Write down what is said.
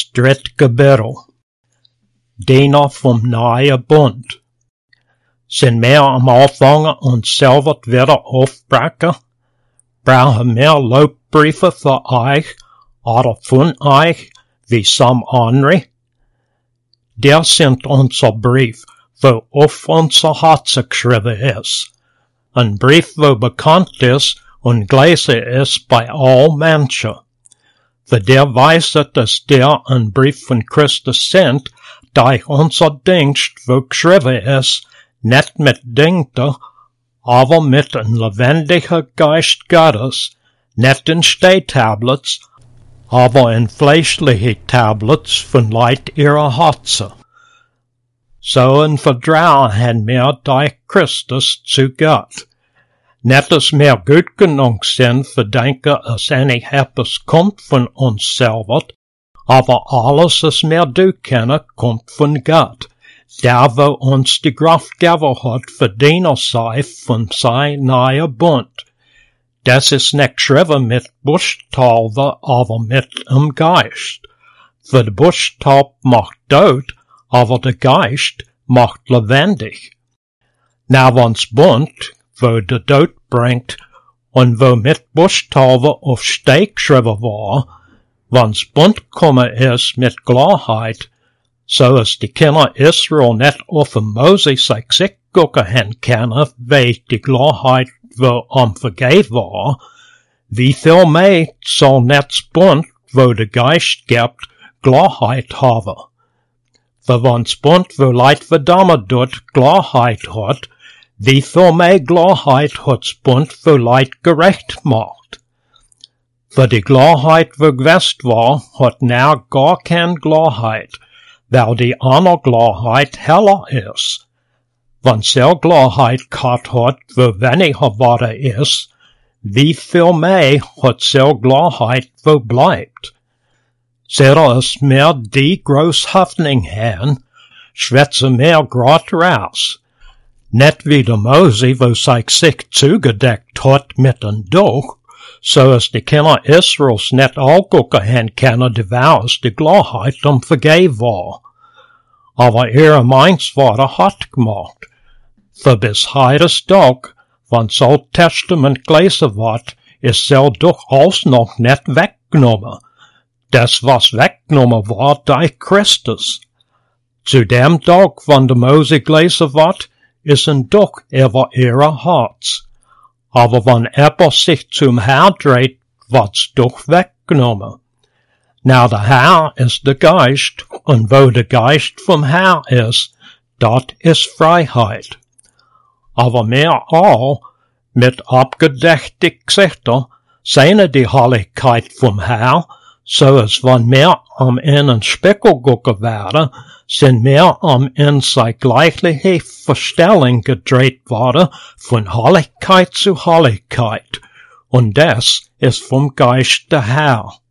dritt Gebirl. Diener vom neue Bund. Sind wir am Anfang uns selber wieder aufbrechen? Brauchen wir Lobbriefe für euch oder von euch wie some andere? Der sind unser Brief, wo auf unser Herzen geschrieben ist. Ein Brief, wo bekannt ist und gelesen ist bei all Menschen. Für der weiß, dass der ein Brief von Christus sind, durch unser Dienst, wo geschrieben ist, nicht mit Dingte, aber mit ein lebendiger Geist Gottes, nicht in Stehtablets, aber in fleischliche Tablets von Leid ihrer Herzen. So ein Vertrauen haben wir durch Christus zu Gott. Nicht, dass wir gut genug sind, für denken, dass eigentlich etwas kommt von uns selber, aber alles, was wir do kennen, kommt von Gott, der wo uns die Kraft gegeben hat, für Diener sei von sein neuer Bund. Das ist nicht geschrieben mit Buchstaben, aber mit dem Geist. Für der Buchstab macht tot, aber der Geist macht lebendig. Na, wenn's Bund, wo der Tod bringt, und wo mit Buchstaben auf Stein geschrieben war, wenn's Bund kommen ist mit Klarheit, so dass die Kinder Israel nicht auf Moses sich gucken haben können, wie die Klarheit wo am Vergehen war, wie viel mehr soll nicht Bund, wo der Geist gibt, Klarheit haben. Für wenn's Bund, wo Leid verdammt dort, Klarheit hat, wie viel mehr Klarheit hat's Bund, wo Leid gerecht macht. Für die Klarheit, wo gewest war, hat now gar keine Klarheit, weil die andere Klarheit heller ist. Wenn sel Klarheit gehabt hat, wo weniger Worte ist, wie viel mehr hat sel Klarheit, wo bleibt. Seht es mehr die Großhoffnung haben, schwätze mehr grad raus. Nicht wie der Mose, wo sich zugedeckt hat mit einem Tuch, so dass die Kinder Israels nicht angucken haben können, die was die Klarheit um Vergehen war. Aber ihre Meinsworte hat gemacht. Für bis heutes Tag, wenn's Old Testament gelesen wird, ist sel durchaus noch nicht weggenommen. Das, was weggenommen war, durch Christus. Zu dem Tag, wann der Mose gelesen wird, ist ein Doch über ihre Herz. Aber wenn jemand sich zum Herr dreht, wird's doch weggenommen. Na, der Herr ist der Geist, und wo der Geist vom Herr ist, dort ist Freiheit. Aber mehr all, mit abgedeckten Gesichter, sehne die Herrlichkeit vom Herr, so als wenn wir am einen Spiegel gucken werden, sind wir am in sei gleichliche Verstellung gedreht worden, von Herrlichkeit zu Herrlichkeit. Und das ist vom Geist der Herr.